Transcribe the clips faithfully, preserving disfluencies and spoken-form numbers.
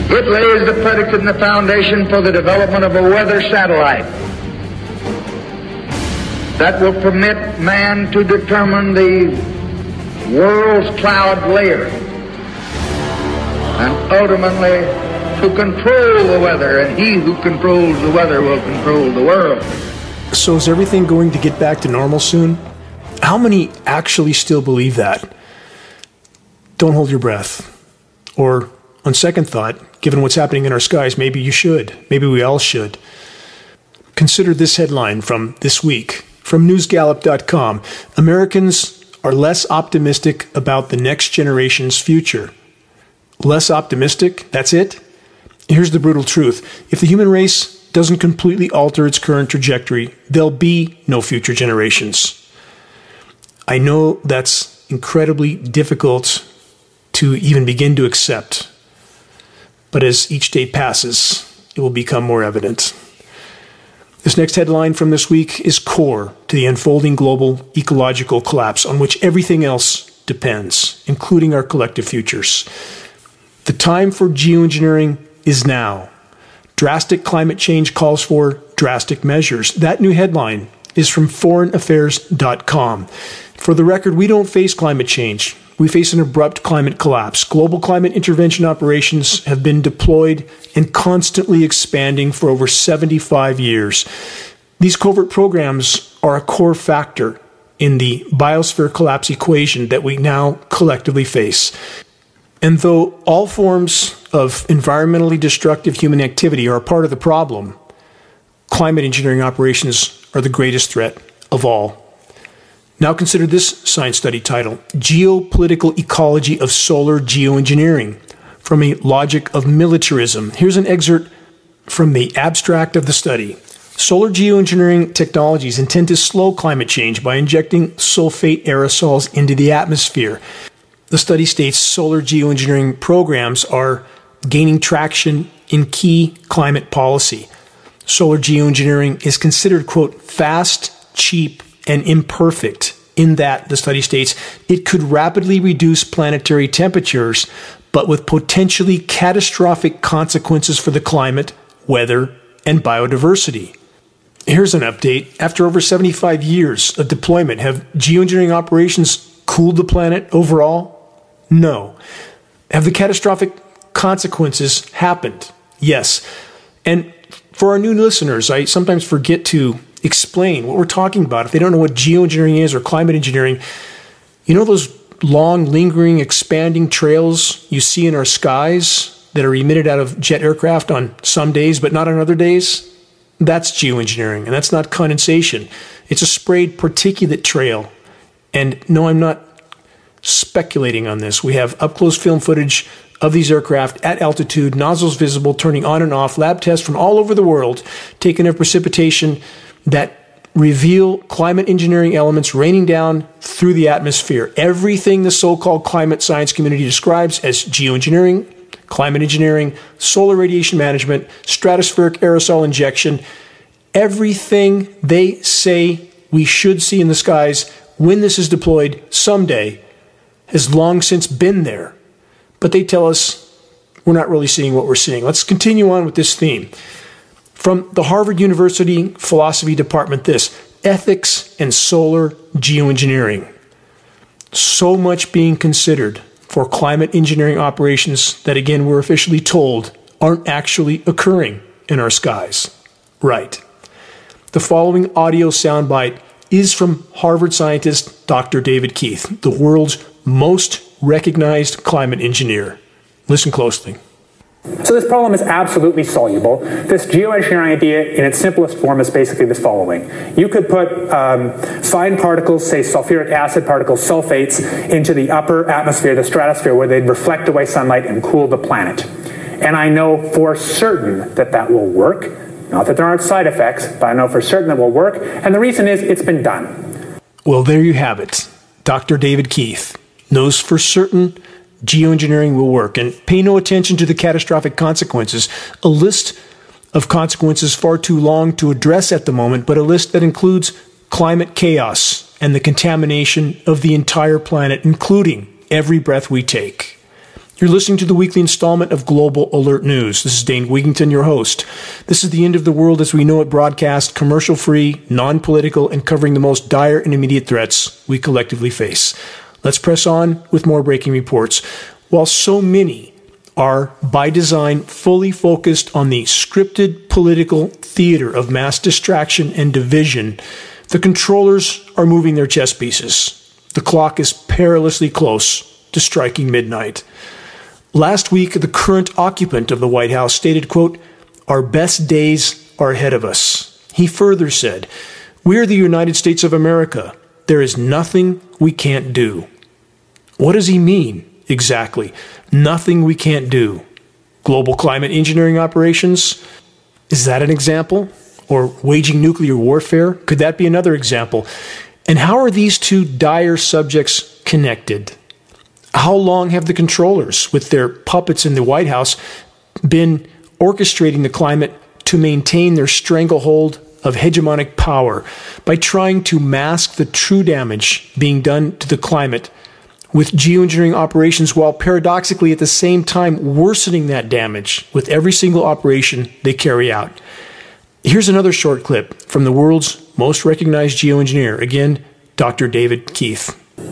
It lays the predicate and the foundation for the development of a weather satellite that will permit man to determine the world's cloud layer and ultimately to control the weather, and he who controls the weather will control the world. So is everything going to get back to normal soon? How many actually still believe that? Don't hold your breath. Or, on second thought, given what's happening in our skies, maybe you should. Maybe we all should. Consider this headline from this week, from news gallup dot com. Americans are less optimistic about the next generation's future. Less optimistic? That's it? Here's the brutal truth. If the human race doesn't completely alter its current trajectory, there'll be no future generations. I know that's incredibly difficult to even begin to accept, but as each day passes, it will become more evident. This next headline from this week is core to the unfolding global ecological collapse on which everything else depends, including our collective futures. The time for geoengineering is now. Drastic climate change calls for drastic measures. That new headline is from foreign affairs dot com. For the record, we don't face climate change. We face an abrupt climate collapse. Global climate intervention operations have been deployed and constantly expanding for over seventy-five years. These covert programs are a core factor in the biosphere collapse equation that we now collectively face. And though all forms of environmentally destructive human activity are a part of the problem, climate engineering operations are the greatest threat of all. Now consider this science study title, Geopolitical Ecology of Solar Geoengineering, from a Logic of Militarism. Here's an excerpt from the abstract of the study. Solar geoengineering technologies intend to slow climate change by injecting sulfate aerosols into the atmosphere. The study states solar geoengineering programs are gaining traction in key climate policy. Solar geoengineering is considered, quote, fast, cheap, and imperfect in that, the study states, it could rapidly reduce planetary temperatures, but with potentially catastrophic consequences for the climate, weather, and biodiversity. Here's an update. After over seventy-five years of deployment, have geoengineering operations cooled the planet overall? No. Have the catastrophic consequences happened? Yes. And for our new listeners, I sometimes forget to explain what we're talking about. If they don't know what geoengineering is or climate engineering, you know those long, lingering, expanding trails you see in our skies that are emitted out of jet aircraft on some days but not on other days? That's geoengineering, and that's not condensation. It's a sprayed particulate trail. And no, I'm not speculating on this. We have up-close film footage of these aircraft at altitude, nozzles visible, turning on and off, lab tests from all over the world, taken of precipitation that reveal climate engineering elements raining down through the atmosphere. Everything the so-called climate science community describes as geoengineering, climate engineering, solar radiation management, stratospheric aerosol injection, everything they say we should see in the skies when this is deployed someday has long since been there. But they tell us we're not really seeing what we're seeing. Let's continue on with this theme. From the Harvard University Philosophy Department, this, ethics and solar geoengineering. So much being considered for climate engineering operations that, again, we're officially told aren't actually occurring in our skies. Right. The following audio soundbite is from Harvard scientist Doctor David Keith, the world's most recognized climate engineer. Listen closely. So this problem is absolutely soluble. This geoengineering idea in its simplest form is basically the following. You could put um, fine particles, say sulfuric acid particles, sulfates, into the upper atmosphere, the stratosphere, where they'd reflect away sunlight and cool the planet. And I know for certain that that will work. Not that there aren't side effects, but I know for certain that will work. And the reason is it's been done. Well, there you have it. Doctor David Keith knows for certain geoengineering will work. And pay no attention to the catastrophic consequences. A list of consequences far too long to address at the moment, but a list that includes climate chaos and the contamination of the entire planet, including every breath we take. You're listening to the weekly installment of Global Alert News. This is Dane Wigington, your host. This is the end of the world as we know it broadcast, commercial-free, non-political, and covering the most dire and immediate threats we collectively face. Let's press on with more breaking reports. While so many are, by design, fully focused on the scripted political theater of mass distraction and division, the controllers are moving their chess pieces. The clock is perilously close to striking midnight. Last week, the current occupant of the White House stated, quote, "Our best days are ahead of us." He further said, "We are the United States of America. There is nothing we can't do." What does he mean exactly? Nothing we can't do. Global climate engineering operations? Is that an example? Or waging nuclear warfare? Could that be another example? And how are these two dire subjects connected? How long have the controllers, with their puppets in the White House, been orchestrating the climate to maintain their stranglehold of hegemonic power by trying to mask the true damage being done to the climate with geoengineering operations, while paradoxically at the same time worsening that damage with every single operation they carry out? Here's another short clip from the world's most recognized geoengineer, again, Doctor David Keith.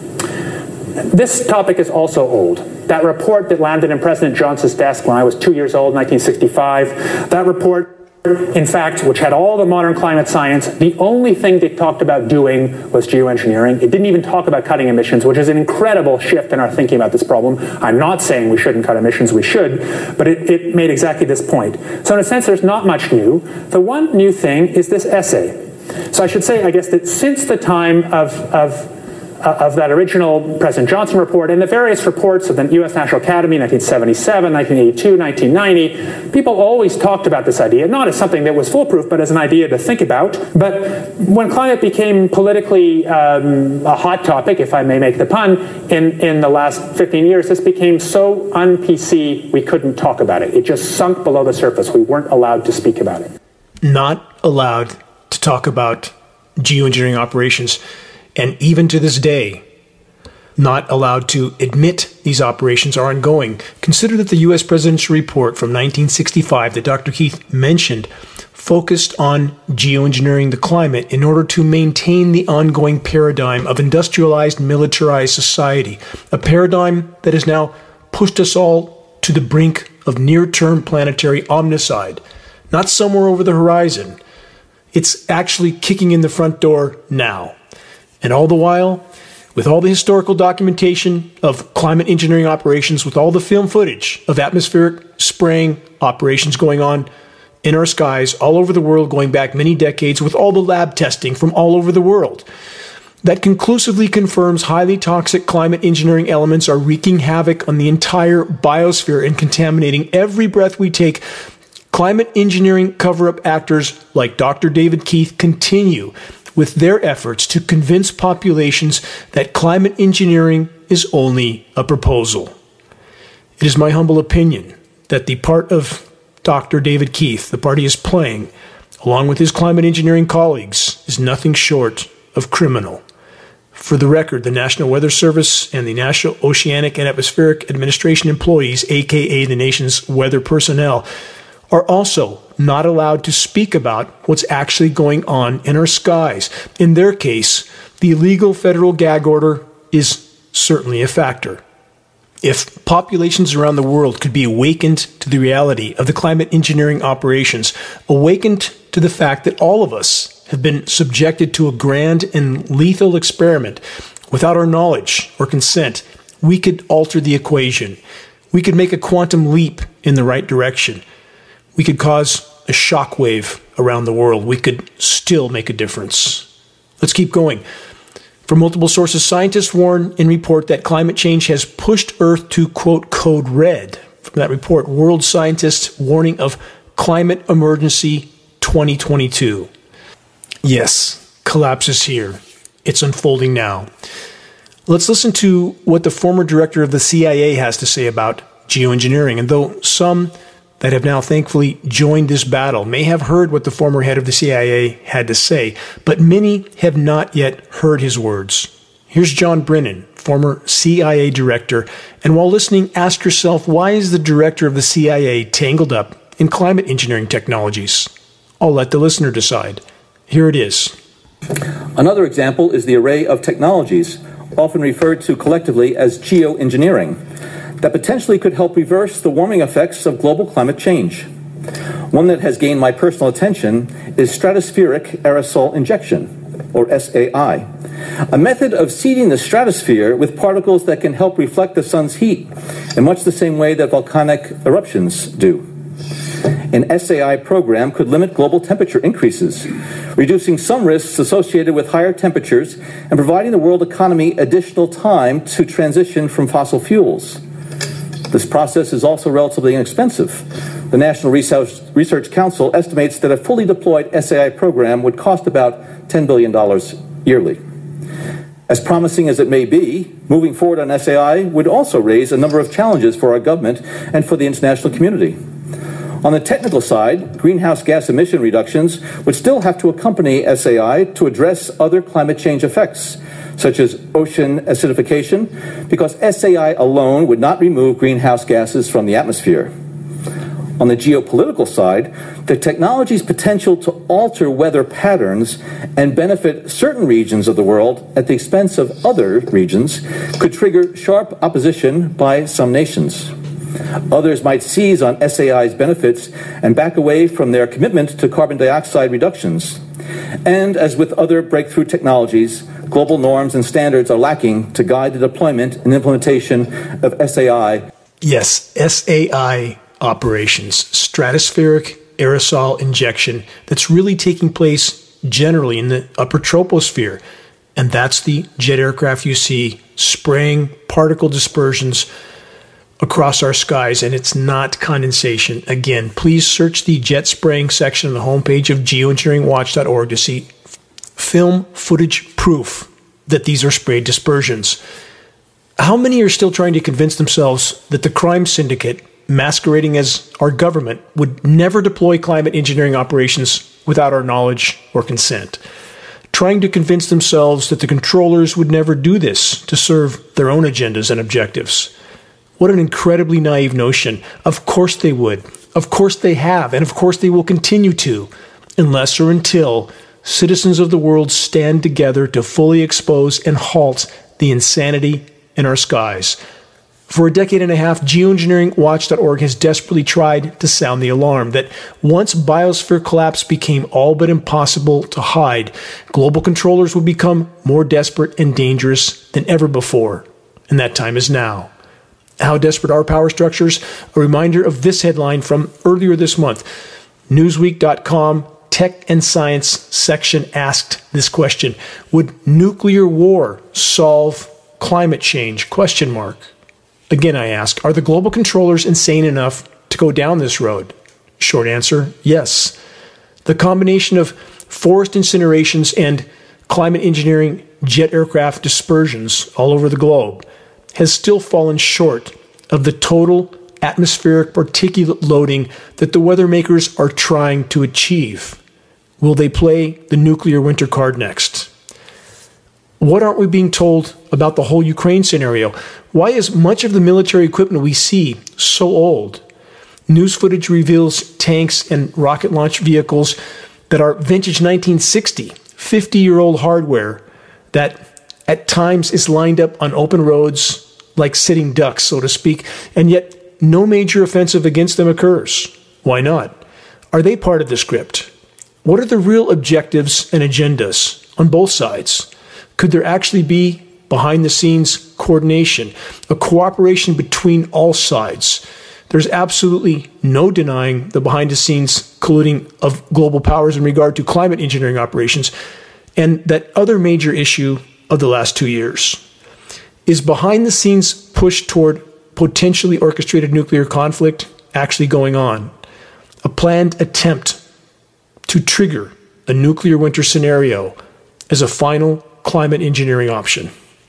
This topic is also old. That report that landed in President Johnson's desk when I was two years old, nineteen sixty-five, that report, in fact, which had all the modern climate science, the only thing they talked about doing was geoengineering. It didn't even talk about cutting emissions, which is an incredible shift in our thinking about this problem. I'm not saying we shouldn't cut emissions, we should, but it, it made exactly this point. So in a sense, there's not much new. The one new thing is this essay. So I should say, I guess, that since the time of, of of that original President Johnson report and the various reports of the U S National Academy, nineteen seventy-seven, nineteen eighty-two, nineteen ninety, people always talked about this idea, not as something that was foolproof, but as an idea to think about. But when climate became politically um, a hot topic, if I may make the pun, in, in the last fifteen years, this became so un-P C we couldn't talk about it. It just sunk below the surface. We weren't allowed to speak about it. Not allowed to talk about geoengineering operations. And even to this day, not allowed to admit these operations are ongoing. Consider that the U S presidential report from nineteen sixty-five that Doctor Keith mentioned focused on geoengineering the climate in order to maintain the ongoing paradigm of industrialized, militarized society, a paradigm that has now pushed us all to the brink of near-term planetary omnicide. Not somewhere over the horizon. It's actually kicking in the front door now. And all the while, with all the historical documentation of climate engineering operations, with all the film footage of atmospheric spraying operations going on in our skies all over the world going back many decades, with all the lab testing from all over the world, that conclusively confirms highly toxic climate engineering elements are wreaking havoc on the entire biosphere and contaminating every breath we take, climate engineering cover-up actors like Doctor David Keith continue with their efforts to convince populations that climate engineering is only a proposal. It is my humble opinion that the part of Doctor David Keith, the part he is playing, along with his climate engineering colleagues, is nothing short of criminal. For the record, the National Weather Service and the National Oceanic and Atmospheric Administration employees, aka the nation's weather personnel, are also not allowed to speak about what's actually going on in our skies. In their case, the illegal federal gag order is certainly a factor. If populations around the world could be awakened to the reality of the climate engineering operations, awakened to the fact that all of us have been subjected to a grand and lethal experiment without our knowledge or consent, we could alter the equation. We could make a quantum leap in the right direction. We could cause a shockwave around the world. We could still make a difference. Let's keep going. From multiple sources, scientists warn and report that climate change has pushed Earth to, quote, code red. From that report, world scientists warning of climate emergency twenty twenty-two. Yes, collapse is here. It's unfolding now. Let's listen to what the former director of the C I A has to say about geoengineering. And though some that have now thankfully joined this battle may have heard what the former head of the C I A had to say, but many have not yet heard his words. Here's John Brennan, former C I A director, and while listening, ask yourself, why is the director of the C I A tangled up in climate engineering technologies? I'll let the listener decide. Here it is. Another example is the array of technologies, often referred to collectively as geoengineering, that potentially could help reverse the warming effects of global climate change. One that has gained my personal attention is stratospheric aerosol injection, or S A I, a method of seeding the stratosphere with particles that can help reflect the sun's heat in much the same way that volcanic eruptions do. An S A I program could limit global temperature increases, reducing some risks associated with higher temperatures and providing the world economy additional time to transition from fossil fuels. This process is also relatively inexpensive. The National Research Council estimates that a fully deployed S A I program would cost about ten billion dollars yearly. As promising as it may be, moving forward on S A I would also raise a number of challenges for our government and for the international community. On the technical side, greenhouse gas emission reductions would still have to accompany S A I to address other climate change effects, such as ocean acidification, because S A I alone would not remove greenhouse gases from the atmosphere. On the geopolitical side, the technology's potential to alter weather patterns and benefit certain regions of the world at the expense of other regions could trigger sharp opposition by some nations. Others might seize on S A I's benefits and back away from their commitment to carbon dioxide reductions. And as with other breakthrough technologies, global norms and standards are lacking to guide the deployment and implementation of S A I. Yes, S A I operations, stratospheric aerosol injection, that's really taking place generally in the upper troposphere. And that's the jet aircraft you see spraying particle dispersions across our skies, and it's not condensation. Again, please search the jet spraying section on the homepage of geoengineering watch dot org to see film footage proof that these are sprayed dispersions. How many are still trying to convince themselves that the crime syndicate, masquerading as our government, would never deploy climate engineering operations without our knowledge or consent? Trying to convince themselves that the controllers would never do this to serve their own agendas and objectives. What an incredibly naive notion. Of course they would. Of course they have. And of course they will continue to, unless or until citizens of the world stand together to fully expose and halt the insanity in our skies. For a decade and a half, geoengineering watch dot org has desperately tried to sound the alarm that once biosphere collapse became all but impossible to hide, global controllers would become more desperate and dangerous than ever before. And that time is now. How desperate are power structures? A reminder of this headline from earlier this month. Newsweek dot com Tech and Science section asked this question: would nuclear war solve climate change? Question mark. Again, I ask, are the global controllers insane enough to go down this road? Short answer, yes. The combination of forest incinerations and climate engineering jet aircraft dispersions all over the globe has still fallen short of the total atmospheric particulate loading that the weather makers are trying to achieve. Will they play the nuclear winter card next? What aren't we being told about the whole Ukraine scenario? Why is much of the military equipment we see so old? News footage reveals tanks and rocket launch vehicles that are vintage nineteen sixty, fifty-year-old hardware that at times is lined up on open roads like sitting ducks, so to speak, and yet no major offensive against them occurs. Why not? Are they part of the script? What are the real objectives and agendas on both sides? Could there actually be behind-the-scenes coordination, a cooperation between all sides? There's absolutely no denying the behind-the-scenes colluding of global powers in regard to climate engineering operations, and that other major issue of the last two years. Is behind-the-scenes push toward potentially orchestrated nuclear conflict actually going on? A planned attempt to trigger a nuclear winter scenario as a final climate engineering option.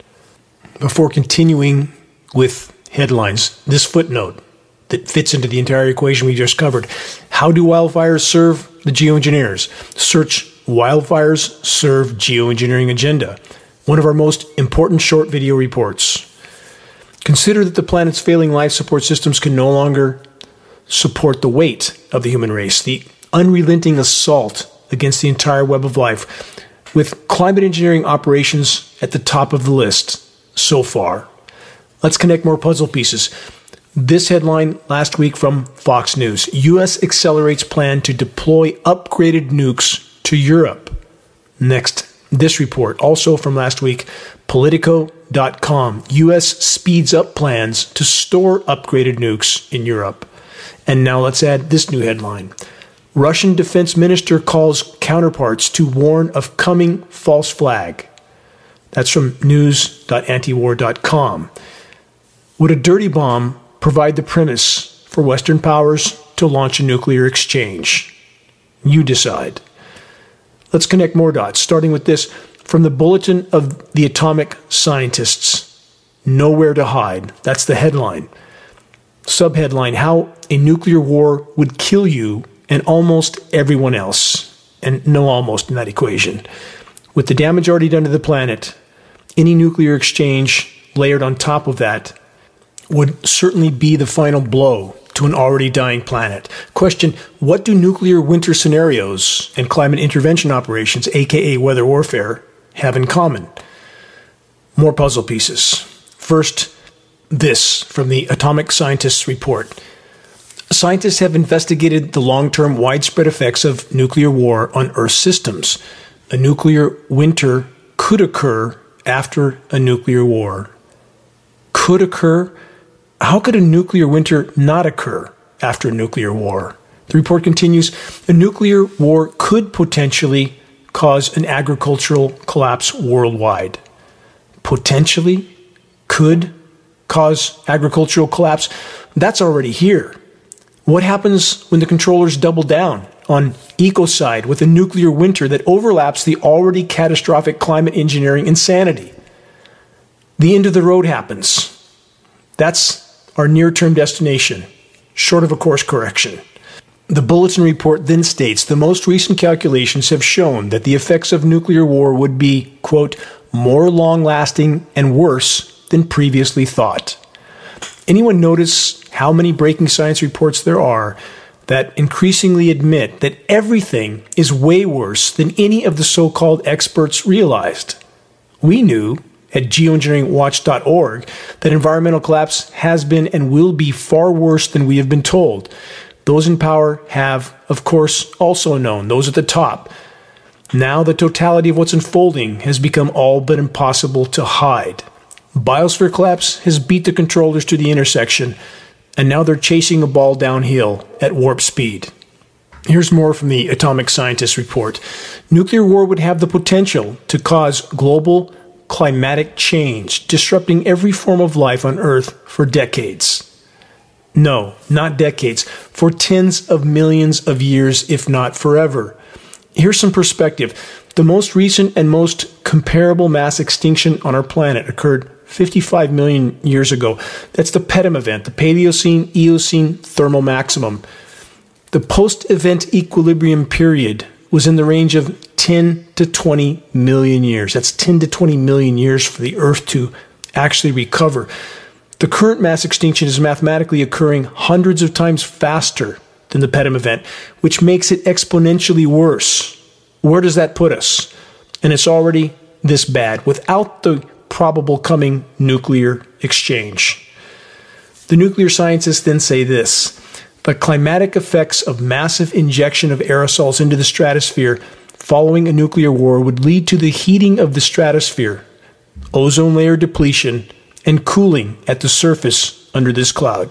Before continuing with headlines, this footnote that fits into the entire equation we just covered. How do wildfires serve the geoengineers? Search wildfires serve geoengineering agenda. one of our most important short video reports. Consider that the planet's failing life support systems can no longer support the weight of the human race, the unrelenting assault against the entire web of life, with climate engineering operations at the top of the list so far. Let's connect more puzzle pieces. This headline last week from Fox News: U S accelerates plan to deploy upgraded nukes to Europe. Next, this report, also from last week, Politico dot com. U S speeds up plans to store upgraded nukes in Europe. And now let's add this new headline. Russian defense minister calls counterparts to warn of coming false flag. That's from news dot antiwar dot com. Would a dirty bomb provide the premise for Western powers to launch a nuclear exchange? You decide. Let's connect more dots, starting with this from the Bulletin of the Atomic Scientists. Nowhere to hide. That's the headline. Subheadline: how a nuclear war would kill you and almost everyone else. And no almost in that equation. With the damage already done to the planet, any nuclear exchange layered on top of that would certainly be the final blow to an already dying planet. Question: what do nuclear winter scenarios and climate intervention operations, aka weather warfare, have in common? More puzzle pieces. First, this from the Atomic Scientists report. Scientists have investigated the long-term widespread effects of nuclear war on Earth systems. A nuclear winter could occur after a nuclear war. Could occur? How could a nuclear winter not occur after a nuclear war? The report continues, a nuclear war could potentially cause an agricultural collapse worldwide. Potentially? Could cause agricultural collapse? That's already here. What happens when the controllers double down on ecocide with a nuclear winter that overlaps the already catastrophic climate engineering insanity? The end of the road happens. That's our near-term destination, short of a course correction. The bulletin report then states the most recent calculations have shown that the effects of nuclear war would be, quote, more long-lasting and worse than previously thought. Anyone notice how many breaking science reports there are that increasingly admit that everything is way worse than any of the so-called experts realized? We knew at geoengineering watch dot org that environmental collapse has been and will be far worse than we have been told. Those in power have, of course, also known, those at the top. Now the totality of what's unfolding has become all but impossible to hide. Biosphere collapse has beat the controllers to the intersection, and now they're chasing a ball downhill at warp speed. Here's more from the Atomic Scientists report. Nuclear war would have the potential to cause global climatic change, disrupting every form of life on Earth for decades. No, not decades, for tens of millions of years, if not forever. Here's some perspective. The most recent and most comparable mass extinction on our planet occurred fifty-five million years ago. That's the P E T M event, the Paleocene-Eocene thermal maximum. The post-event equilibrium period was in the range of ten to twenty million years. That's ten to twenty million years for the Earth to actually recover. The current mass extinction is mathematically occurring hundreds of times faster than the P E T M event, which makes it exponentially worse. Where does that put us? And it's already this bad, without the probable coming nuclear exchange. The nuclear scientists then say this: the climatic effects of massive injection of aerosols into the stratosphere following a nuclear war would lead to the heating of the stratosphere, ozone layer depletion, and cooling at the surface under this cloud.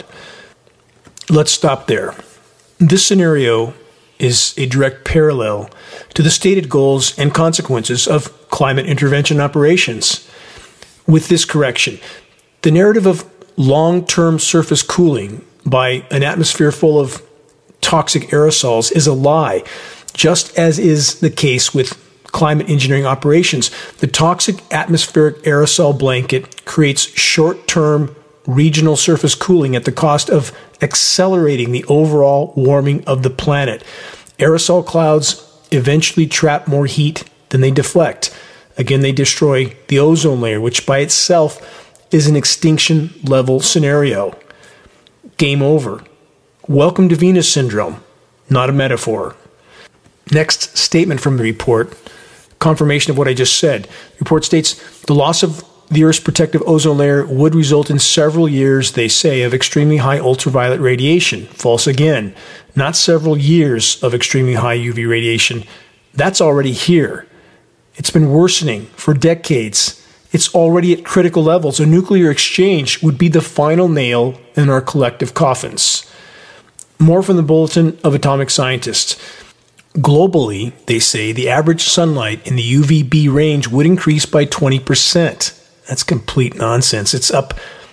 Let's stop there. This scenario is a direct parallel to the stated goals and consequences of climate intervention operations. With this correction, the narrative of long-term surface cooling by an atmosphere full of toxic aerosols is a lie, just as is the case with climate engineering operations. The toxic atmospheric aerosol blanket creates short-term regional surface cooling at the cost of accelerating the overall warming of the planet. Aerosol clouds eventually trap more heat than they deflect. Again, they destroy the ozone layer, which by itself is an extinction level scenario. Game over. Welcome to Venus syndrome, not a metaphor. Next statement from the report, confirmation of what I just said. The report states, the loss of the Earth's protective ozone layer would result in several years, they say, of extremely high ultraviolet radiation. False again. Not several years of extremely high U V radiation. That's already here. It's been worsening for decades. It's already at critical levels. A nuclear exchange would be the final nail in our collective coffins. More from the Bulletin of Atomic Scientists. Globally, they say, the average sunlight in the U V B range would increase by twenty percent. That's complete nonsense. It's up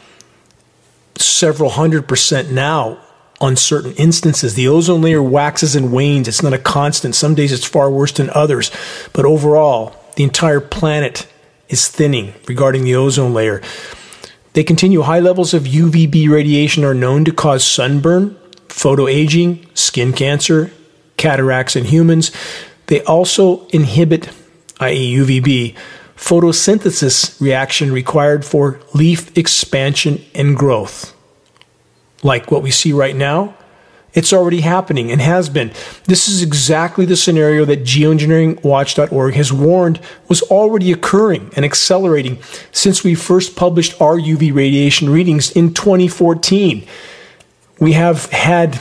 several hundred percent now on certain instances. The ozone layer waxes and wanes. It's not a constant. Some days it's far worse than others. But overall, the entire planet is thinning regarding the ozone layer. They continue, high levels of U V B radiation are known to cause sunburn, photoaging, skin cancer, cataracts in humans. They also inhibit, that is U V B, photosynthesis reaction required for leaf expansion and growth. Like what we see right now, it's already happening and has been. This is exactly the scenario that geoengineering watch dot org has warned was already occurring and accelerating since we first published our U V radiation readings in twenty fourteen. We have had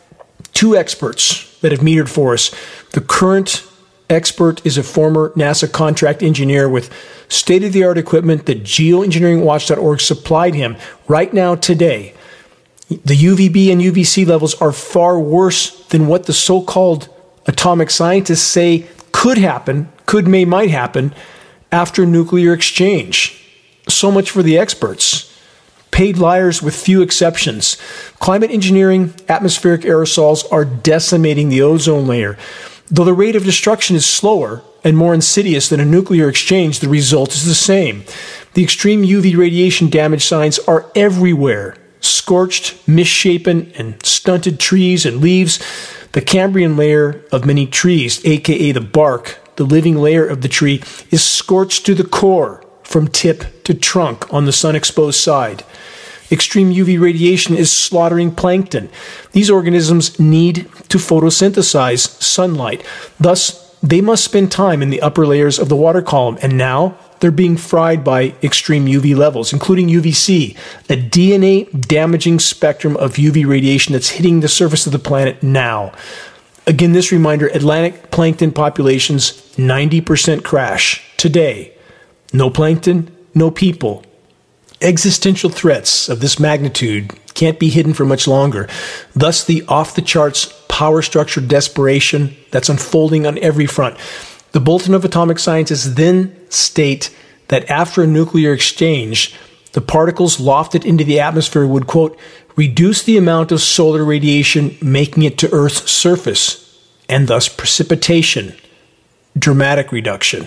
two experts that have metered for us. The current expert is a former NASA contract engineer with state-of-the-art equipment that geoengineering watch dot org supplied him. Right now, today, the U V B and U V C levels are far worse than what the so-called atomic scientists say could happen, could, may, might happen after nuclear exchange. So much for the experts. Paid liars with few exceptions. Climate engineering, atmospheric aerosols are decimating the ozone layer. Though the rate of destruction is slower and more insidious than a nuclear exchange, the result is the same. The extreme U V radiation damage signs are everywhere. Scorched, misshapen, and stunted trees and leaves. The Cambrian layer of many trees, aka the bark, the living layer of the tree, is scorched to the core from tip to trunk on the sun-exposed side. Extreme U V radiation is slaughtering plankton. These organisms need to photosynthesize sunlight. Thus, they must spend time in the upper layers of the water column, and now they're being fried by extreme U V levels, including U V C, a D N A-damaging spectrum of U V radiation that's hitting the surface of the planet now. Again, this reminder, Atlantic plankton populations, ninety percent crash today. No plankton, no people. Existential threats of this magnitude can't be hidden for much longer. Thus, the off-the-charts power structure desperation that's unfolding on every front. The Bulletin of Atomic Scientists then state that after a nuclear exchange, the particles lofted into the atmosphere would, quote, reduce the amount of solar radiation making it to Earth's surface, and thus precipitation. Dramatic reduction.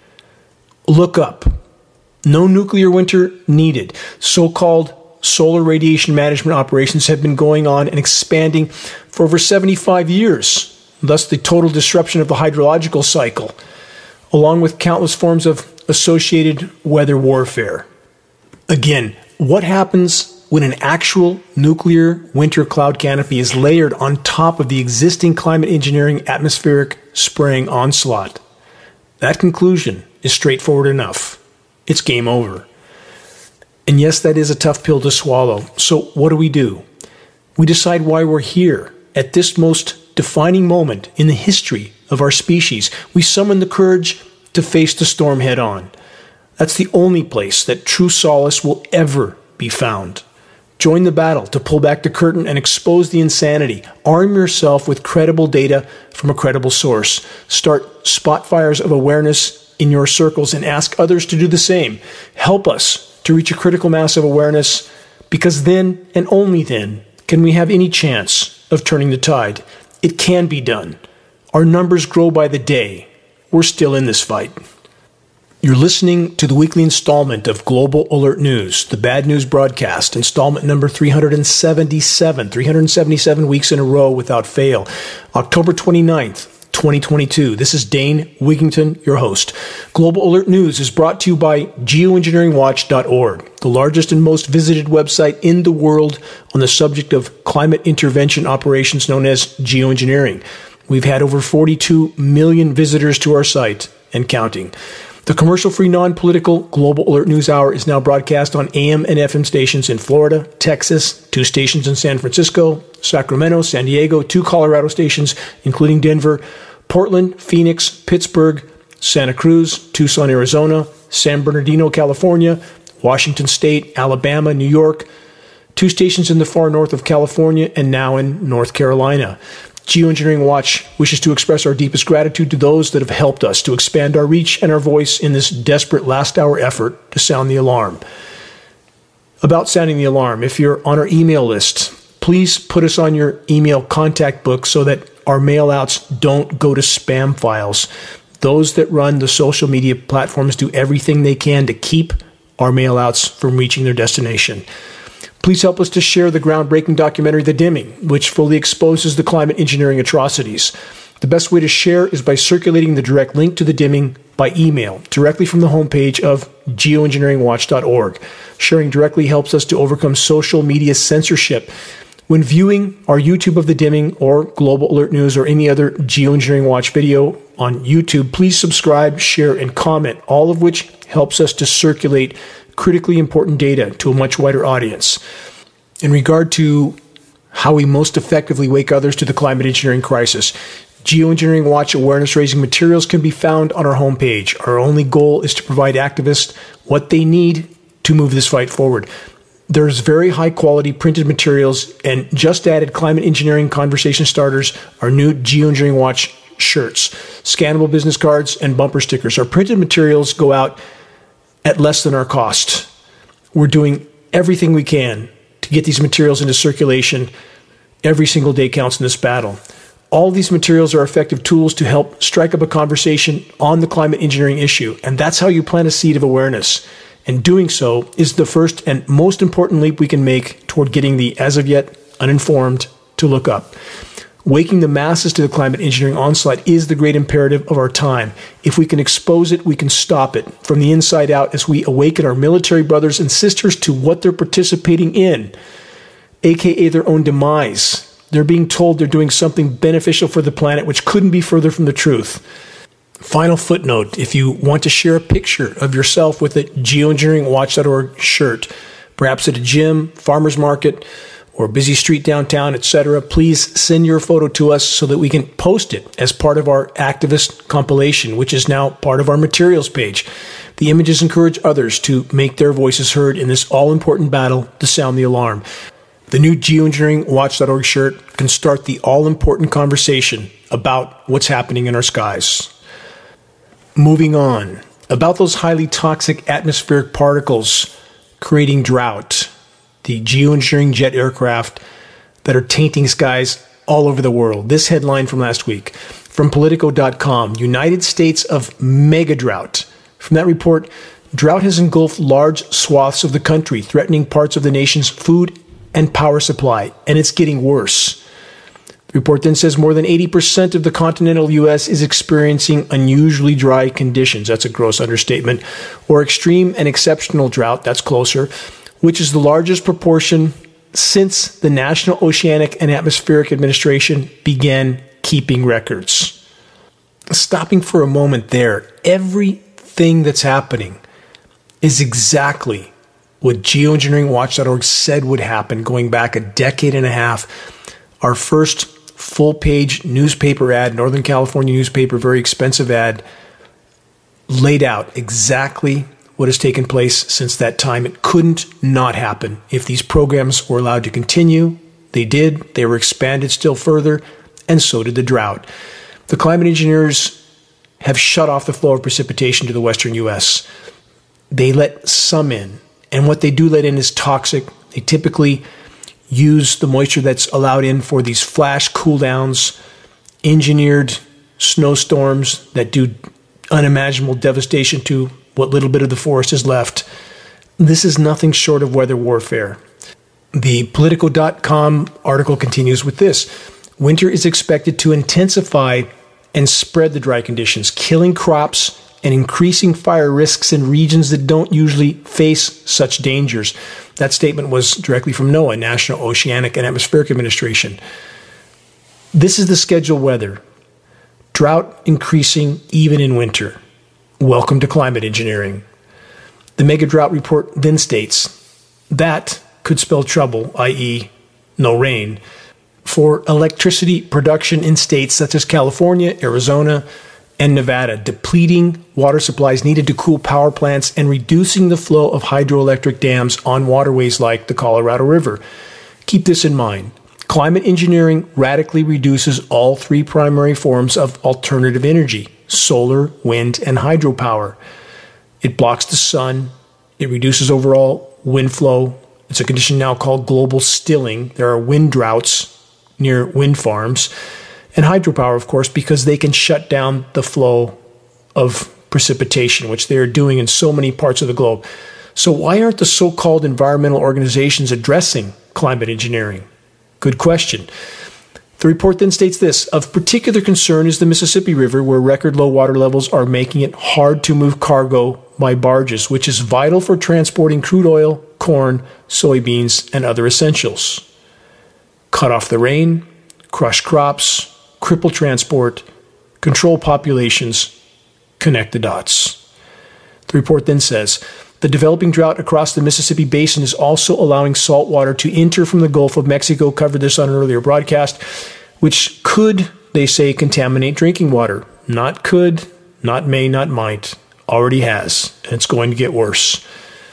Look up. No nuclear winter needed. So-called solar radiation management operations have been going on and expanding for over seventy-five years, thus the total disruption of the hydrological cycle, along with countless forms of associated weather warfare. Again, what happens when an actual nuclear winter cloud canopy is layered on top of the existing climate engineering atmospheric spraying onslaught? That conclusion is straightforward enough. It's game over. And yes, that is a tough pill to swallow. So what do we do? We decide why we're here at this most defining moment in the history of our species. We summon the courage to face the storm head on. That's the only place that true solace will ever be found. Join the battle to pull back the curtain and expose the insanity. Arm yourself with credible data from a credible source. Start spot fires of awareness in your circles and ask others to do the same. Help us to reach a critical mass of awareness, because then and only then can we have any chance of turning the tide. It can be done. Our numbers grow by the day. We're still in this fight. You're listening to the weekly installment of Global Alert News, the Bad News Broadcast, installment number three hundred seventy-seven, three hundred seventy-seven weeks in a row without fail. October twenty-ninth, twenty twenty-two. This is Dane Wigington, your host. Global Alert News is brought to you by geoengineering watch dot org, the largest and most visited website in the world on the subject of climate intervention operations known as geoengineering. We've had over forty-two million visitors to our site and counting. The commercial-free, non-political Global Alert News Hour is now broadcast on A M and F M stations in Florida, Texas, two stations in San Francisco, Sacramento, San Diego, two Colorado stations, including Denver, Portland, Phoenix, Pittsburgh, Santa Cruz, Tucson, Arizona, San Bernardino, California, Washington State, Alabama, New York, two stations in the far north of California, and now in North Carolina. Geoengineering Watch wishes to express our deepest gratitude to those that have helped us to expand our reach and our voice in this desperate last-hour effort to sound the alarm. About sounding the alarm, if you're on our email list, please put us on your email contact book so that our mail-outs don't go to spam files. Those that run the social media platforms do everything they can to keep our mail-outs from reaching their destination. Please help us to share the groundbreaking documentary, The Dimming, which fully exposes the climate engineering atrocities. The best way to share is by circulating the direct link to The Dimming by email, directly from the homepage of geoengineering watch dot org. Sharing directly helps us to overcome social media censorship. When viewing our YouTube of The Dimming or Global Alert News or any other Geoengineering Watch video on YouTube, please subscribe, share, and comment, all of which helps us to circulate critically important data to a much wider audience. In regard to how we most effectively wake others to the climate engineering crisis, Geoengineering Watch awareness-raising materials can be found on our homepage. Our only goal is to provide activists what they need to move this fight forward. There's very high-quality printed materials and just added climate engineering conversation starters, our new Geoengineering Watch shirts, scannable business cards, and bumper stickers. Our printed materials go out at less than our cost. We're doing everything we can to get these materials into circulation. Every single day counts in this battle. All these materials are effective tools to help strike up a conversation on the climate engineering issue, and that's how you plant a seed of awareness. And doing so is the first and most important leap we can make toward getting the as of yet uninformed to look up. Waking the masses to the climate engineering onslaught is the great imperative of our time. If we can expose it, we can stop it from the inside out as we awaken our military brothers and sisters to what they're participating in, aka their own demise. They're being told they're doing something beneficial for the planet, which couldn't be further from the truth. Final footnote, if you want to share a picture of yourself with a geoengineering watch dot org shirt, perhaps at a gym, farmer's market, or busy street downtown, et cetera, please send your photo to us so that we can post it as part of our activist compilation, which is now part of our materials page. The images encourage others to make their voices heard in this all-important battle to sound the alarm. The new geoengineering watch dot org shirt can start the all-important conversation about what's happening in our skies. Moving on, about those highly toxic atmospheric particles creating drought, the geoengineering jet aircraft that are tainting skies all over the world. This headline from last week from Politico dot com, United States of mega drought. From that report, drought has engulfed large swaths of the country, threatening parts of the nation's food and power supply, and it's getting worse. The report then says more than eighty percent of the continental U S is experiencing unusually dry conditions. That's a gross understatement. Or extreme and exceptional drought, that's closer, which is the largest proportion since the National Oceanic and Atmospheric Administration began keeping records. Stopping for a moment there, everything that's happening is exactly what geoengineering watch dot org said would happen going back a decade and a half. Our first full-page newspaper ad, Northern California newspaper, very expensive ad, laid out exactly what has taken place since that time. It couldn't not happen if these programs were allowed to continue. They did. They were expanded still further, and so did the drought. The climate engineers have shut off the flow of precipitation to the western U S. They let some in, and what they do let in is toxic. They typically use the moisture that's allowed in for these flash cool downs, engineered snowstorms that do unimaginable devastation to what little bit of the forest is left. This is nothing short of weather warfare. The Politico dot com article continues with this. Winter is expected to intensify and spread the dry conditions, killing crops and increasing fire risks in regions that don't usually face such dangers. That statement was directly from NOAA, National Oceanic and Atmospheric Administration. This is the scheduled weather. Drought increasing even in winter. Welcome to climate engineering. The mega drought report then states that could spell trouble, that is no rain, for electricity production in states such as California, Arizona, and Nevada, depleting water supplies needed to cool power plants and reducing the flow of hydroelectric dams on waterways like the Colorado River. Keep this in mind. Climate engineering radically reduces all three primary forms of alternative energy: solar, wind, and hydropower. It blocks the sun. It reduces overall wind flow. It's a condition now called global stilling. There are wind droughts near wind farms. And hydropower, of course, because they can shut down the flow of precipitation, which they are doing in so many parts of the globe. So why aren't the so-called environmental organizations addressing climate engineering? Good question. The report then states this: of particular concern is the Mississippi River, where record low water levels are making it hard to move cargo by barges, which is vital for transporting crude oil, corn, soybeans, and other essentials. Cut off the rain, crush crops, cripple transport, control populations, connect the dots. The report then says, the developing drought across the Mississippi Basin is also allowing salt water to enter from the Gulf of Mexico, covered this on an earlier broadcast, which could, they say, contaminate drinking water. Not could, not may, not might. Already has, and it's going to get worse.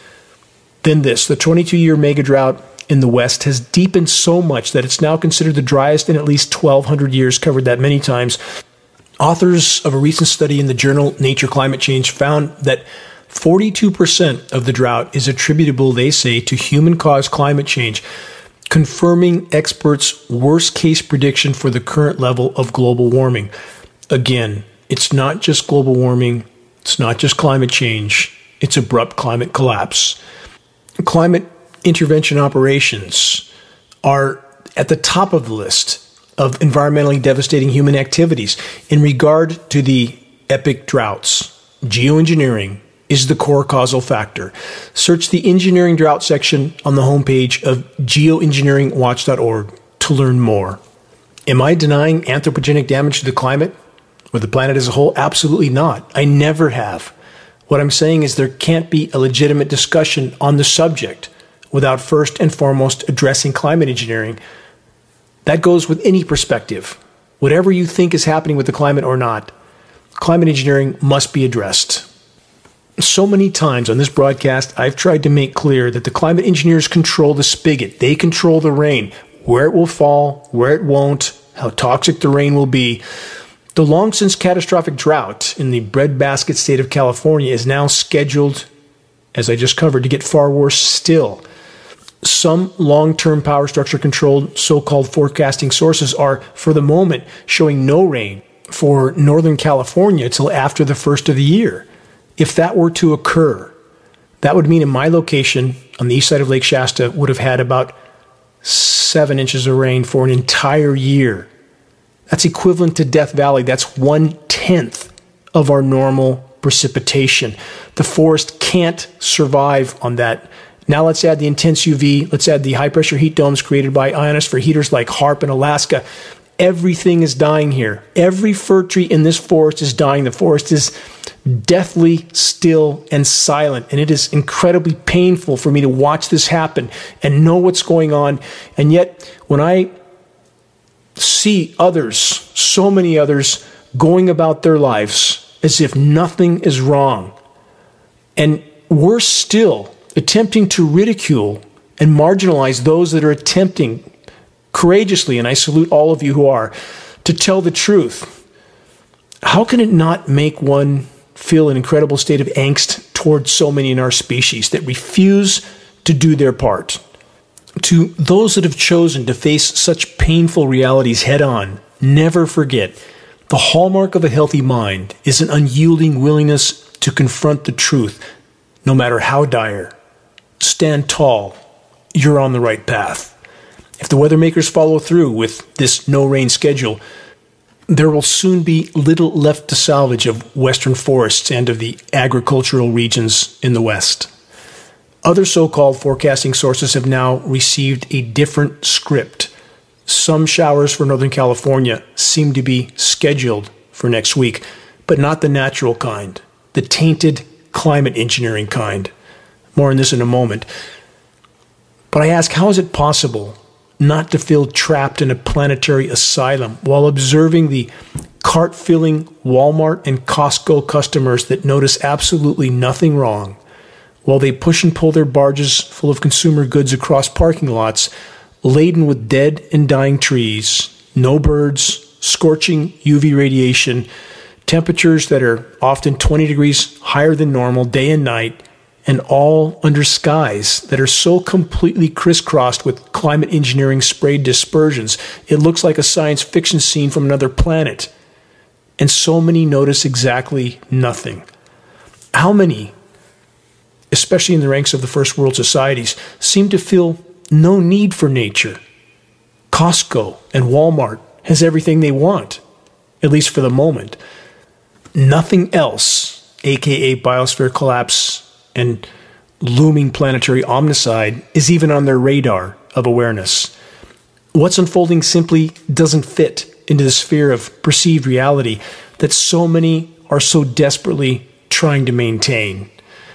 Then this, the twenty-two-year mega drought in the West has deepened so much that it's now considered the driest in at least twelve hundred years, covered that many times. Authors of a recent study in the journal Nature Climate Change found that forty-two percent of the drought is attributable, they say, to human-caused climate change, confirming experts' worst-case prediction for the current level of global warming. Again, it's not just global warming, it's not just climate change, it's abrupt climate collapse. Climate intervention operations are at the top of the list of environmentally devastating human activities. In regard to the epic droughts, geoengineering is the core causal factor. Search the engineering drought section on the homepage of geoengineering watch dot org to learn more. Am I denying anthropogenic damage to the climate or the planet as a whole? Absolutely not. I never have. What I'm saying is there can't be a legitimate discussion on the subject without first and foremost addressing climate engineering. That goes with any perspective. Whatever you think is happening with the climate or not, climate engineering must be addressed. So many times on this broadcast, I've tried to make clear that the climate engineers control the spigot. They control the rain, where it will fall, where it won't, how toxic the rain will be. The long-since catastrophic drought in the breadbasket state of California is now scheduled, as I just covered, to get far worse still. Some long-term power structure-controlled so-called forecasting sources are, for the moment, showing no rain for Northern California until after the first of the year. If that were to occur, that would mean in my location on the east side of Lake Shasta would have had about seven inches of rain for an entire year. That's equivalent to Death Valley. That's one-tenth of our normal precipitation. The forest can't survive on that. Now let's add the intense U V. Let's add the high-pressure heat domes created by ionosphere heaters like HAARP in Alaska. Everything is dying here. Every fir tree in this forest is dying. The forest is deathly still and silent, and it is incredibly painful for me to watch this happen and know what's going on. And yet, when I see others, so many others, going about their lives as if nothing is wrong, and worse still, attempting to ridicule and marginalize those that are attempting courageously, and I salute all of you who are, to tell the truth, how can it not make one feel an incredible state of angst towards so many in our species that refuse to do their part? To those that have chosen to face such painful realities head on, never forget, the hallmark of a healthy mind is an unyielding willingness to confront the truth, no matter how dire. Stand tall. You're on the right path. If the weather makers follow through with this no-rain schedule, there will soon be little left to salvage of western forests and of the agricultural regions in the west. Other so-called forecasting sources have now received a different script. Some showers for Northern California seem to be scheduled for next week, but not the natural kind, the tainted climate engineering kind. More on this in a moment. But I ask, how is it possible not to feel trapped in a planetary asylum while observing the cart-filling Walmart and Costco customers that notice absolutely nothing wrong, while they push and pull their barges full of consumer goods across parking lots laden with dead and dying trees, no birds, scorching U V radiation, temperatures that are often twenty degrees higher than normal day and night, and all under skies that are so completely crisscrossed with climate engineering sprayed dispersions, it looks like a science fiction scene from another planet. And so many notice exactly nothing. How many, especially in the ranks of the first world societies, seem to feel no need for nature? Costco and Walmart has everything they want, at least for the moment. Nothing else, aka biosphere collapse and looming planetary omnicide, is even on their radar of awareness. What's unfolding simply doesn't fit into the sphere of perceived reality that so many are so desperately trying to maintain.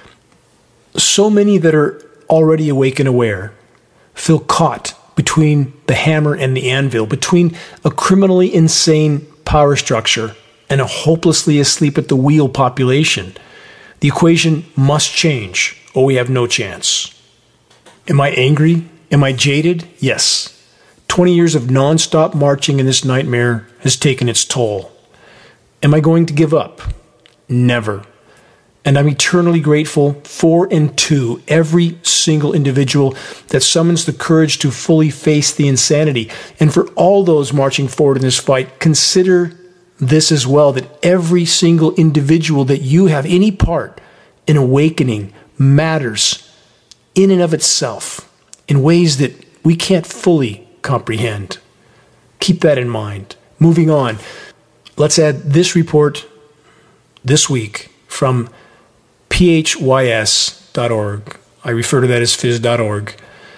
So many that are already awake and aware feel caught between the hammer and the anvil, between a criminally insane power structure and a hopelessly asleep at the wheel population. The equation must change, or we have no chance. Am I angry? Am I jaded? Yes. Twenty years of non-stop marching in this nightmare has taken its toll. Am I going to give up? Never. And I'm eternally grateful for and to every single individual that summons the courage to fully face the insanity. And for all those marching forward in this fight, consider this as well, that every single individual that you have any part in awakening matters in and of itself in ways that we can't fully comprehend. Keep that in mind. Moving on, let's add this report this week from P H Y S dot org. I refer to that as phys dot org.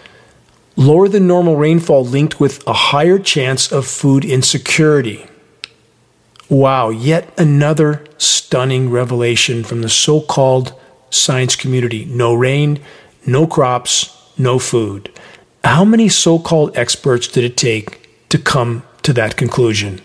Lower than normal rainfall linked with a higher chance of food insecurity. Wow, yet another stunning revelation from the so-called science community. No rain, no crops, no food. How many so-called experts did it take to come to that conclusion?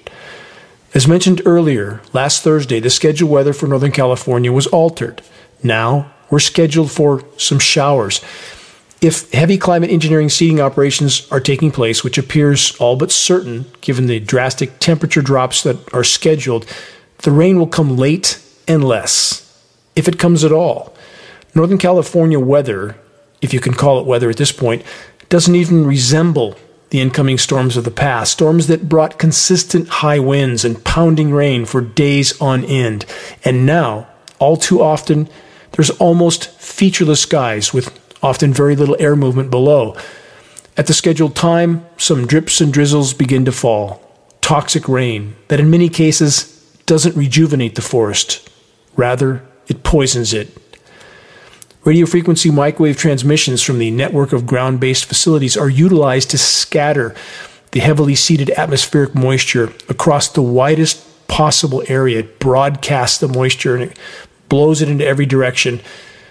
As mentioned earlier, last Thursday, the scheduled weather for Northern California was altered. Now, we're scheduled for some showers. If heavy climate engineering seeding operations are taking place, which appears all but certain given the drastic temperature drops that are scheduled, the rain will come late and less, if it comes at all. Northern California weather, if you can call it weather at this point, doesn't even resemble the incoming storms of the past, storms that brought consistent high winds and pounding rain for days on end. And now, all too often, there's almost featureless skies with often very little air movement below. At the scheduled time, some drips and drizzles begin to fall. Toxic rain that in many cases doesn't rejuvenate the forest. Rather, it poisons it. Radio frequency microwave transmissions from the network of ground-based facilities are utilized to scatter the heavily seeded atmospheric moisture across the widest possible area. It broadcasts the moisture and it blows it into every direction.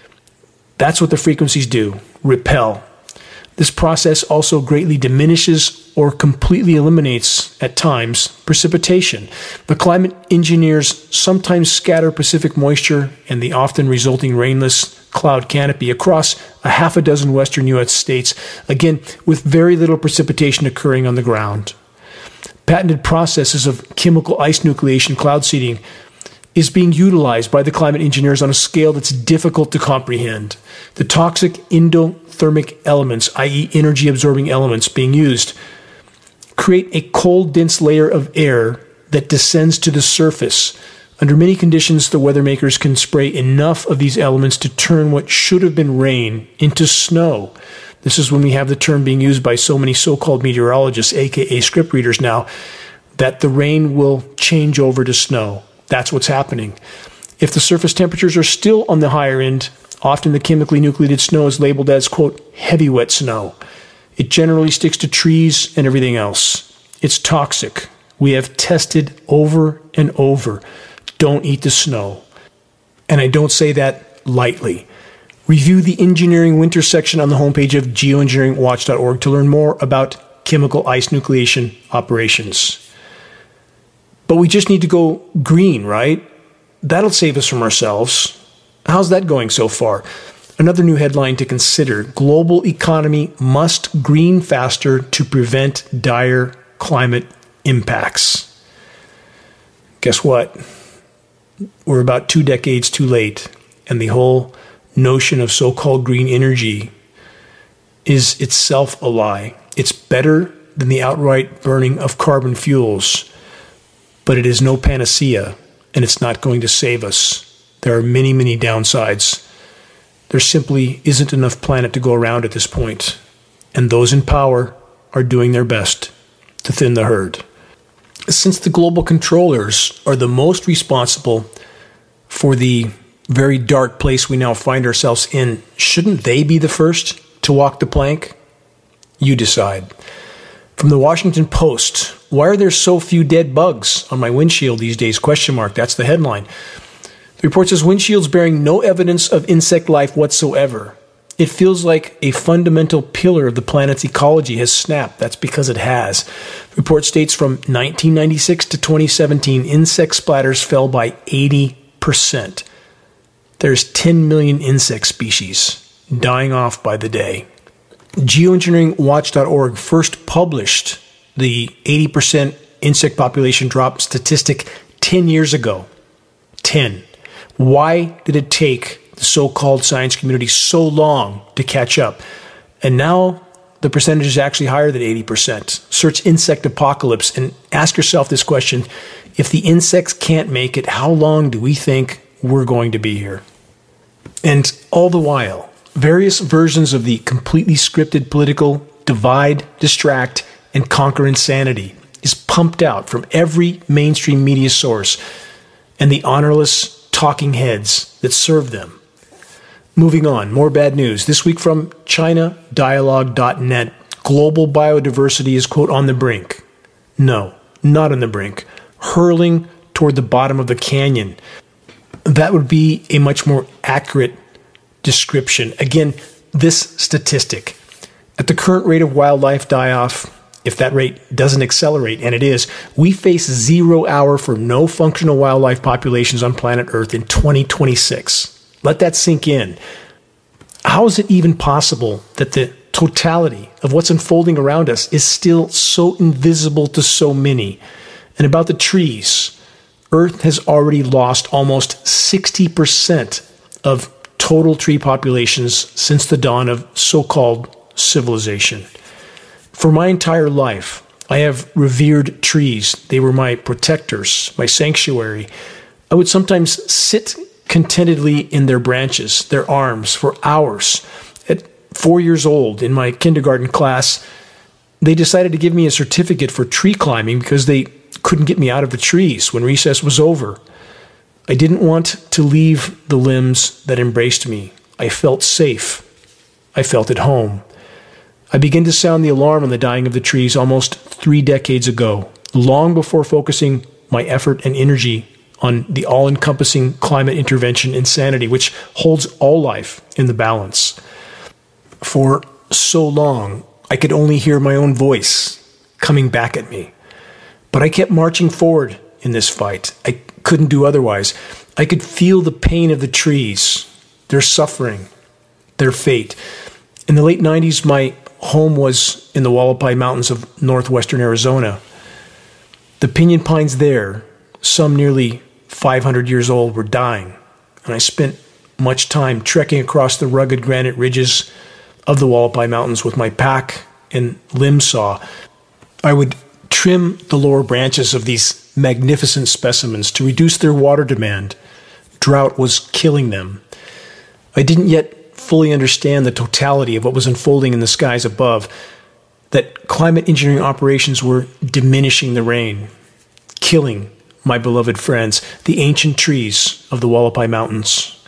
That's what the frequencies do, repel. This process also greatly diminishes or completely eliminates, at times, precipitation. The climate engineers sometimes scatter Pacific moisture and the often resulting rainless cloud canopy across a half a dozen western U S states, again, with very little precipitation occurring on the ground. Patented processes of chemical ice nucleation cloud seeding is being utilized by the climate engineers on a scale that's difficult to comprehend. The toxic endothermic elements, that is energy-absorbing elements being used, create a cold, dense layer of air that descends to the surface. Under many conditions, the weather makers can spray enough of these elements to turn what should have been rain into snow. This is when we have the term being used by so many so-called meteorologists, aka script readers now, that the rain will change over to snow. That's what's happening. If the surface temperatures are still on the higher end, often the chemically nucleated snow is labeled as, quote, heavy wet snow. It generally sticks to trees and everything else. It's toxic. We have tested over and over. Don't eat the snow. And I don't say that lightly. Review the engineering winter section on the homepage of geoengineering watch dot org to learn more about chemical ice nucleation operations. But we just need to go green, right? That'll save us from ourselves. How's that going so far? Another new headline to consider. Global economy must green faster to prevent dire climate impacts. Guess what? We're about two decades too late, and the whole notion of so-called green energy is itself a lie. It's better than the outright burning of carbon fuels, but it is no panacea, and it's not going to save us. There are many, many downsides. There simply isn't enough planet to go around at this point, and those in power are doing their best to thin the herd. Since the global controllers are the most responsible for the very dark place we now find ourselves in, shouldn't they be the first to walk the plank? You decide. From the Washington Post, why are there so few dead bugs on my windshield these days? Question mark. That's the headline. The report says windshields bearing no evidence of insect life whatsoever. It feels like a fundamental pillar of the planet's ecology has snapped. That's because it has. The report states from nineteen ninety-six to twenty seventeen, insect splatters fell by eighty percent. There's ten million insect species dying off by the day. geoengineering watch dot org first published the eighty percent insect population drop statistic ten years ago. ten. Why did it take the so-called science community so long to catch up? And now the percentage is actually higher than eighty percent. Search insect apocalypse and ask yourself this question. If the insects can't make it, how long do we think we're going to be here? And all the while, various versions of the completely scripted political divide, distract, and conquer insanity is pumped out from every mainstream media source and the honorless talking heads that serve them. Moving on, more bad news. This week from China Dialogue dot net, global biodiversity is, quote, on the brink. No, not on the brink. Hurling toward the bottom of the canyon. That would be a much more accurate description. Again, this statistic. At the current rate of wildlife die-off, if that rate doesn't accelerate, and it is, we face zero hour for no functional wildlife populations on planet Earth in twenty twenty-six. Let that sink in. How is it even possible that the totality of what's unfolding around us is still so invisible to so many? And about the trees, Earth has already lost almost sixty percent of total tree populations since the dawn of so-called civilization. For my entire life, I have revered trees. They were my protectors, my sanctuary. I would sometimes sit contentedly in their branches, their arms, for hours. At four years old, in my kindergarten class, they decided to give me a certificate for tree climbing because they couldn't get me out of the trees when recess was over. I didn't want to leave the limbs that embraced me. I felt safe. I felt at home. I began to sound the alarm on the dying of the trees almost three decades ago, long before focusing my effort and energy on the all-encompassing climate intervention insanity, which holds all life in the balance. For so long, I could only hear my own voice coming back at me. But I kept marching forward in this fight. I couldn't do otherwise. I could feel the pain of the trees, their suffering, their fate. In the late nineties, my home was in the Hualapai Mountains of northwestern Arizona. The pinyon pines there, some nearly five hundred years old, were dying, and I spent much time trekking across the rugged granite ridges of the Hualapai Mountains with my pack and limb saw. I would trim the lower branches of these magnificent specimens to reduce their water demand. Drought was killing them. I didn't yet fully understand the totality of what was unfolding in the skies above, that climate engineering operations were diminishing the rain, killing my beloved friends, the ancient trees of the Hualapai Mountains.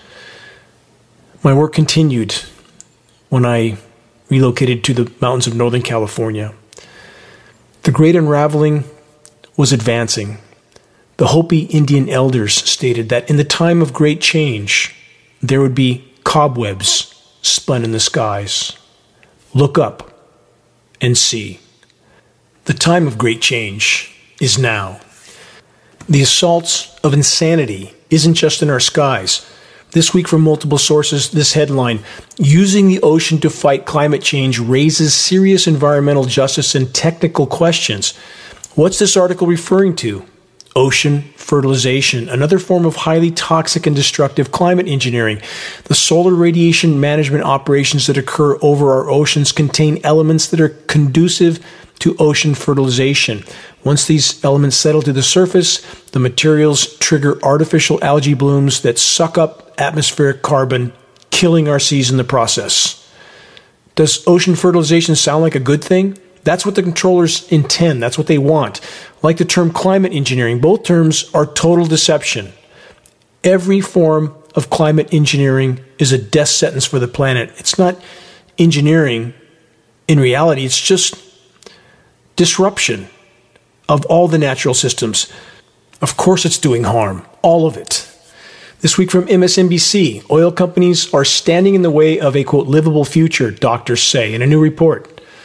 My work continued when I relocated to the mountains of Northern California. The great unraveling was advancing. The Hopi Indian elders stated that in the time of great change, there would be cobwebs spun in the skies. Look up and see. The time of great change is now. The assaults of insanity isn't just in our skies. This week from multiple sources, this headline, "Using the ocean to fight climate change raises serious environmental justice and technical questions." What's this article referring to? Ocean fertilization, another form of highly toxic and destructive climate engineering. The solar radiation management operations that occur over our oceans contain elements that are conducive to ocean fertilization. Once these elements settle to the surface, the materials trigger artificial algae blooms that suck up atmospheric carbon, killing our seas in the process. Does ocean fertilization sound like a good thing? That's what the controllers intend. That's what they want. Like the term climate engineering, both terms are total deception. Every form of climate engineering is a death sentence for the planet. It's not engineering in reality. It's just disruption of all the natural systems. Of course it's doing harm. All of it. This week from M S N B C, oil companies are standing in the way of a, quote, livable future, doctors say, in a new report.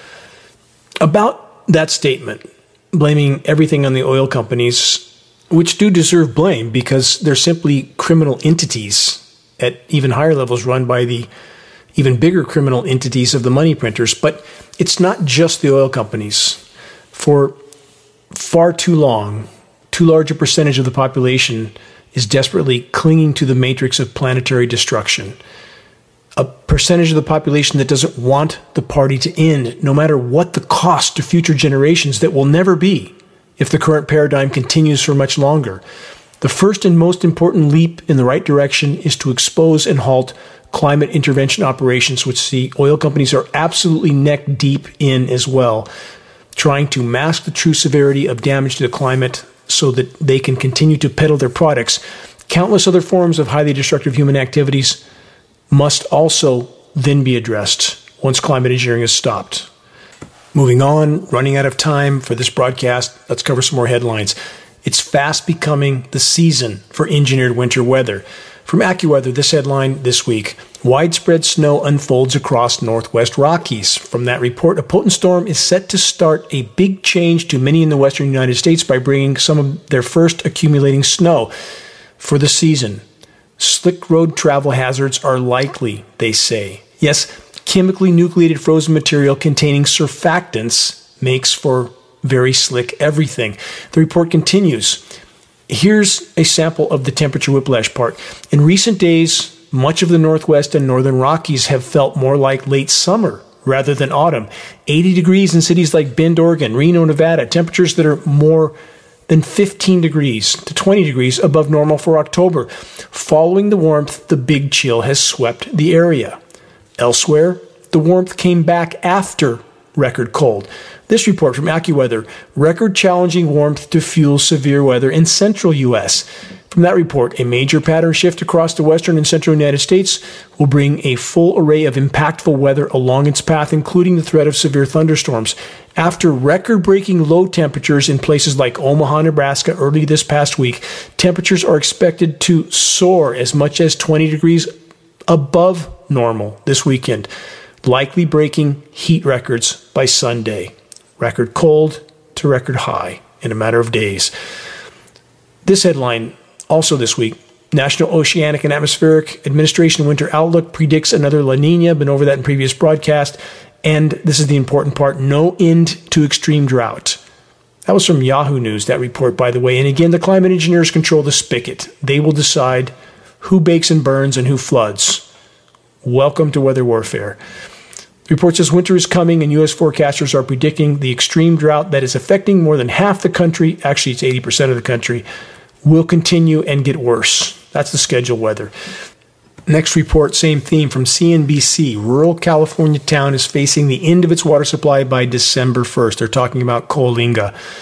About that statement, blaming everything on the oil companies, which do deserve blame because they're simply criminal entities at even higher levels run by the even bigger criminal entities of the money printers. But it's not just the oil companies. For far too long, too large a percentage of the population is desperately clinging to the matrix of planetary destruction. A percentage of the population that doesn't want the party to end, no matter what the cost to future generations that will never be if the current paradigm continues for much longer. The first and most important leap in the right direction is to expose and halt climate intervention operations, which the oil companies are absolutely neck deep in as well, trying to mask the true severity of damage to the climate so that they can continue to peddle their products. Countless other forms of highly destructive human activities must also then be addressed once climate engineering is stopped. Moving on, running out of time for this broadcast, let's cover some more headlines. It's fast becoming the season for engineered winter weather. From AccuWeather, this headline this week, widespread snow unfolds across Northwest Rockies. From that report, a potent storm is set to start a big change to many in the western United States by bringing some of their first accumulating snow for the season. Slick road travel hazards are likely, they say. Yes, chemically nucleated frozen material containing surfactants makes for very slick everything. The report continues. Here's a sample of the temperature whiplash part. In recent days, much of the Northwest and Northern Rockies have felt more like late summer rather than autumn. eighty degrees in cities like Bend, Oregon, Reno, Nevada, temperatures that are more than fifteen degrees to twenty degrees above normal for October. Following the warmth, the big chill has swept the area. Elsewhere, the warmth came back after record cold. This report from AccuWeather, record-challenging warmth to fuel severe weather in central U S. From that report, a major pattern shift across the western and central United States will bring a full array of impactful weather along its path, including the threat of severe thunderstorms. After record-breaking low temperatures in places like Omaha, Nebraska early this past week, temperatures are expected to soar as much as twenty degrees above normal this weekend, likely breaking heat records by Sunday. Record cold to record high in a matter of days. This headline, also this week, National Oceanic and Atmospheric Administration Winter Outlook predicts another La Nina. Been over that in previous broadcast. And this is the important part, no end to extreme drought. That was from Yahoo News, that report, by the way. And again, the climate engineers control the spigot. They will decide who bakes and burns and who floods. Welcome to weather warfare. The report says winter is coming, and U S forecasters are predicting the extreme drought that is affecting more than half the country, actually it's eighty percent of the country, will continue and get worse. That's the scheduled weather. Next report, same theme from C N B C. Rural California town is facing the end of its water supply by December first. They're talking about Coalinga.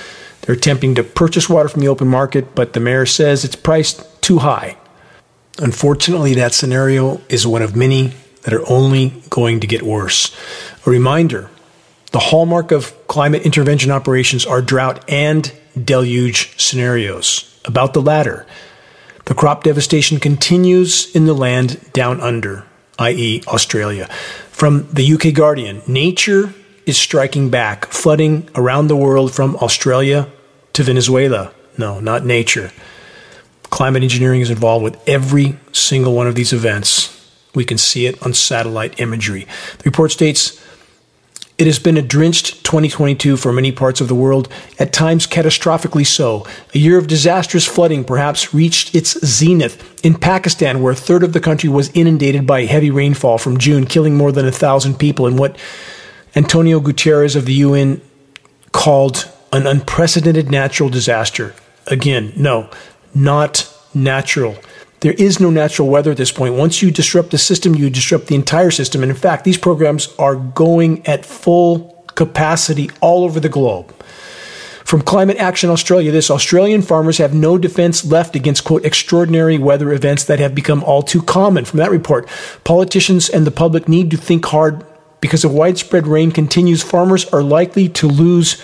They're attempting to purchase water from the open market, but the mayor says it's priced too high. Unfortunately, that scenario is one of many that are only going to get worse. A reminder, the hallmark of climate intervention operations are drought and deluge scenarios. About the latter, the crop devastation continues in the land down under, that is. Australia. From the U K Guardian, nature is striking back, flooding around the world from Australia to Venezuela. No, not nature. Climate engineering is involved with every single one of these events. We can see it on satellite imagery. The report states, it has been a drenched twenty twenty-two for many parts of the world, at times catastrophically so. A year of disastrous flooding perhaps reached its zenith in Pakistan, where a third of the country was inundated by heavy rainfall from June, killing more than a thousand people in what Antonio Guterres of the U N called an unprecedented natural disaster. Again, no, not natural. There is no natural weather at this point. Once you disrupt the system, you disrupt the entire system. And in fact, these programs are going at full capacity all over the globe. From Climate Action Australia, this Australian farmers have no defense left against, quote, extraordinary weather events that have become all too common. From that report, politicians and the public need to think hard because if widespread rain continues, farmers are likely to lose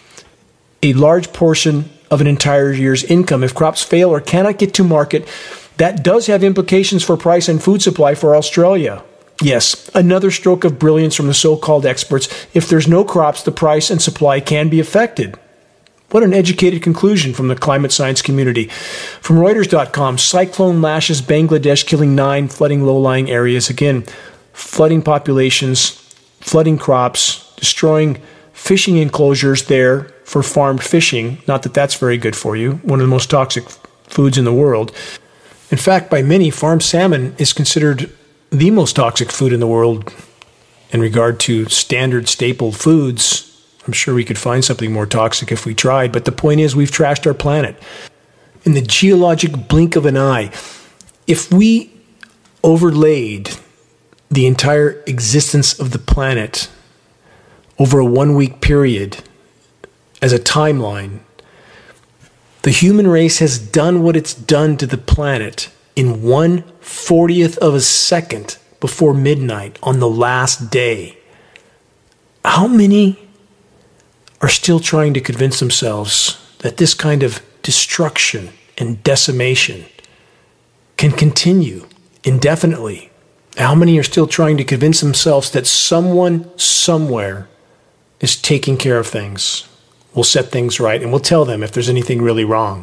a large portion of an entire year's income. If crops fail or cannot get to market, that does have implications for price and food supply for Australia. Yes, another stroke of brilliance from the so-called experts. If there's no crops, the price and supply can be affected. What an educated conclusion from the climate science community. From Reuters dot com, cyclone lashes Bangladesh, killing nine, flooding low-lying areas. Again, flooding populations, flooding crops, destroying fishing enclosures there for farmed fishing. Not that that's very good for you. One of the most toxic foods in the world. In fact, by many, farmed salmon is considered the most toxic food in the world in regard to standard staple foods. I'm sure we could find something more toxic if we tried, but the point is we've trashed our planet. In the geologic blink of an eye, if we overlaid the entire existence of the planet over a one-week period as a timeline, the human race has done what it's done to the planet in one fortieth of a second before midnight on the last day. How many are still trying to convince themselves that this kind of destruction and decimation can continue indefinitely? How many are still trying to convince themselves that someone somewhere is taking care of things? We'll set things right, and we'll tell them if there's anything really wrong.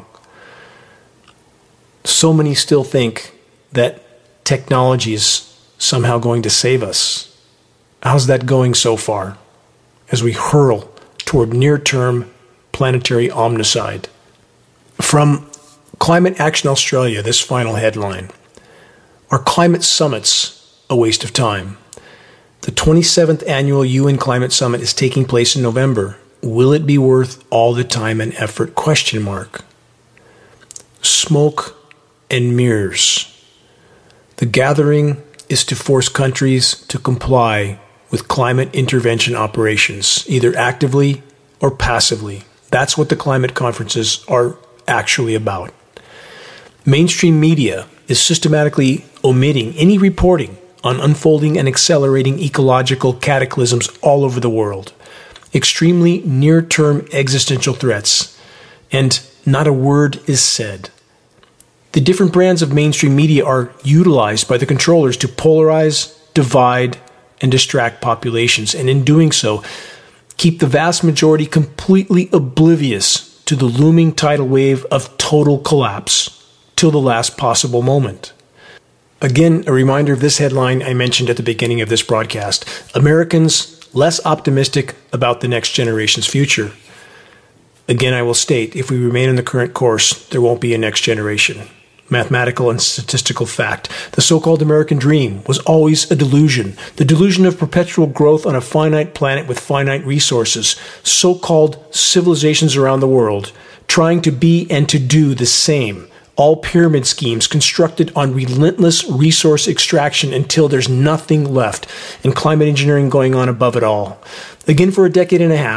So many still think that technology is somehow going to save us. How's that going so far as we hurl toward near-term planetary omnicide? From Climate Action Australia, this final headline. Are climate summits a waste of time? The twenty-seventh Annual U N Climate Summit is taking place in November. Will it be worth all the time and effort? Question mark. Smoke and mirrors. The gathering is to force countries to comply with climate intervention operations, either actively or passively. That's what the climate conferences are actually about. Mainstream media is systematically omitting any reporting on unfolding and accelerating ecological cataclysms all over the world. Extremely near-term existential threats, and not a word is said. The different brands of mainstream media are utilized by the controllers to polarize, divide, and distract populations, and in doing so, keep the vast majority completely oblivious to the looming tidal wave of total collapse till the last possible moment. Again, a reminder of this headline I mentioned at the beginning of this broadcast. Americans less optimistic about the next generation's future. Again, I will state, if we remain on the current course, there won't be a next generation. Mathematical and statistical fact. The so-called American dream was always a delusion. The delusion of perpetual growth on a finite planet with finite resources. So-called civilizations around the world trying to be and to do the same. All pyramid schemes constructed on relentless resource extraction until there's nothing left, and climate engineering going on above it all. Again, for a decade and a half,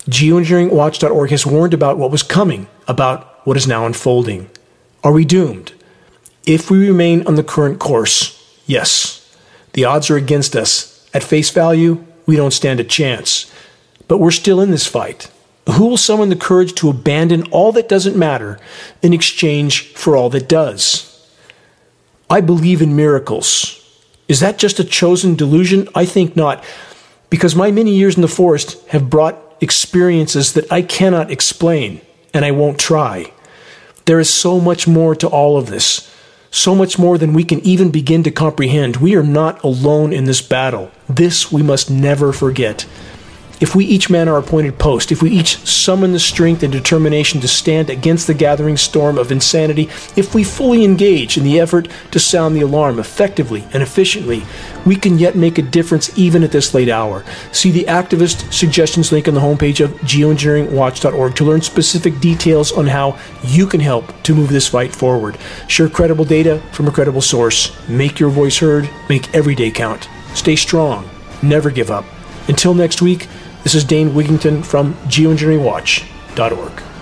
geoengineering watch dot org has warned about what was coming, about what is now unfolding. Are we doomed? If we remain on the current course, yes. The odds are against us. At face value, we don't stand a chance. But we're still in this fight. Who will summon the courage to abandon all that doesn't matter in exchange for all that does? I believe in miracles. Is that just a chosen delusion? I think not, because my many years in the forest have brought experiences that I cannot explain, and I won't try. There is so much more to all of this, so much more than we can even begin to comprehend. We are not alone in this battle. This we must never forget. If we each man our appointed post, if we each summon the strength and determination to stand against the gathering storm of insanity, if we fully engage in the effort to sound the alarm effectively and efficiently, we can yet make a difference even at this late hour. See the activist suggestions link on the homepage of geoengineering watch dot org to learn specific details on how you can help to move this fight forward. Share credible data from a credible source. Make your voice heard. Make every day count. Stay strong. Never give up. Until next week, this is Dane Wigington from geoengineering watch dot org.